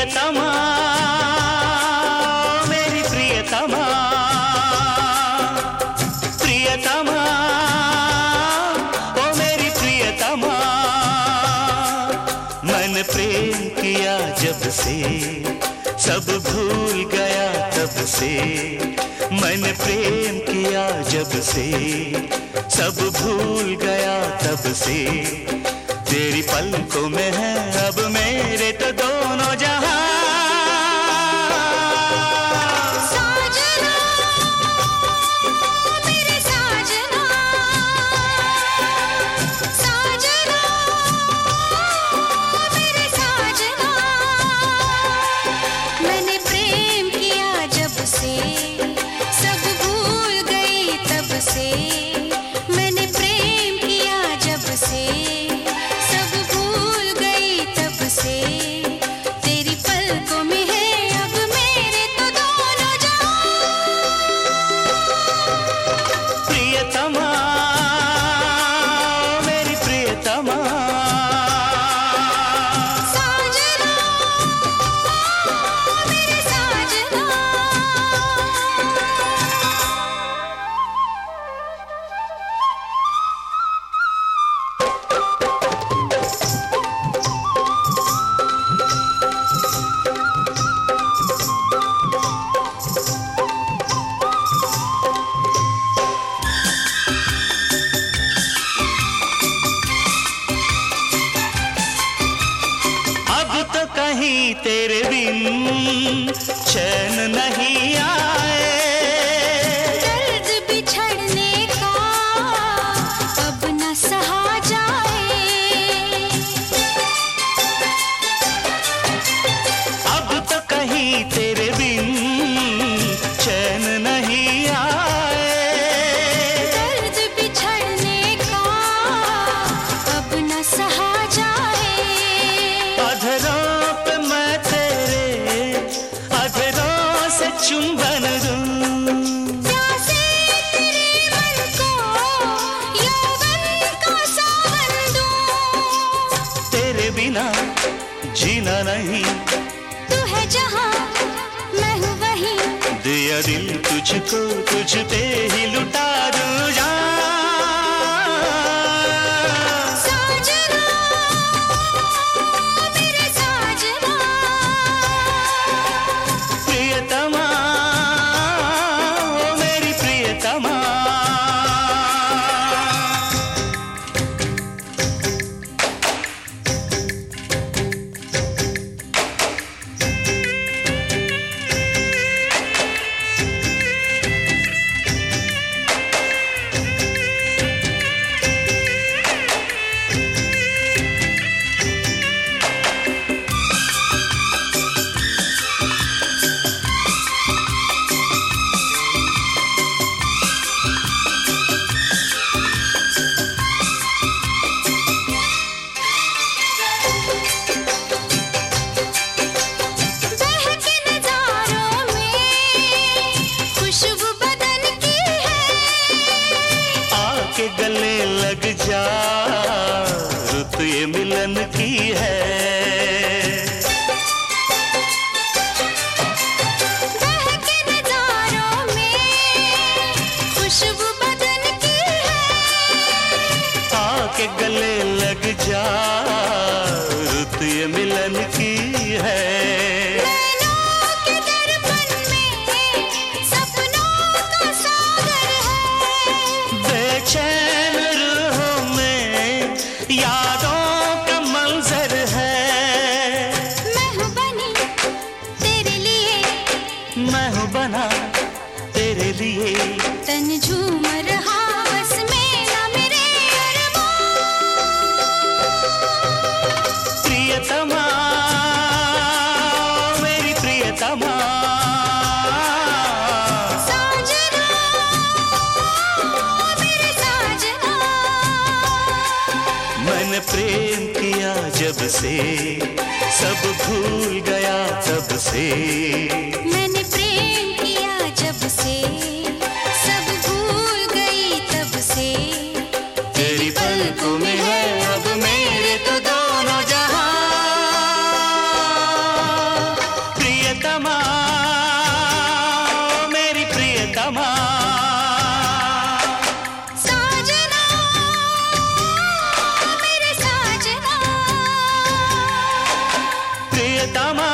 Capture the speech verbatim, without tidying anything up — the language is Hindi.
प्रियतमा मेरी प्रियतमा, प्रियतमा ओ मेरी प्रियतमा। मैंने प्रेम किया जब से सब भूल गया तब से, मैंने प्रेम किया जब से सब भूल गया तब से। तेरी पलकों में है अब मेरे तो दोनों जहां। साजना मेरे साजना, साजना मेरे साजना। मैंने प्रेम किया जब से सब भूल गई तब से, मैंने प्रेम किया जब से तेरी पलकों में है अब मेरे तो दोनों जहां। प्रियतमा मेरी प्रियतमा, साजना मेरे साजना। कहीं तेरे बिन चैन नहीं आए, दर्द बिछड़ने का अब न सहा जाए। अब तो कहीं तेरे बिन चैन नहीं आए, दर्द बिछड़ने का अब न सहा जाए। अधरों पे मैं तेरे अधरों से चुंबन दूं, प्यासे तेरे मन को यौवन का सावन दूं। तेरे बिना जीना नहीं, तू है जहां मैं हूँ वहीं, दिया दिल तुझको तुझ पे ही लुटा दूं जान। साजना मेरे साजना, प्रियतमा ओ मेरी प्रियतमा। बहके नजारों में खुशबू बदन की है, आके गले लग जा रुत ये मिलन की है। बहके नजारों में खुशबू बदन की है, आके गले लग जा रुत ये मिलन की है। नैनों के दर्पण में सपनों का सागर है, बेचैन रूहों में यादों का मंजर है। मैं हूँ बनी तेरे लिए, मैं हूँ बना तेरे लिए, तन झूम रहा बस मेरा मेरे अरमान। प्रियतमा मेरी प्रियतमा, साजना मेरे साजना। मैंने प्रेम किया जब से सब भूल गया तब से, मैंने प्रेम किया जब से सब भूल गई तब से। तेरी पलकों में है अब मेरे तो दोनों जहां। दामन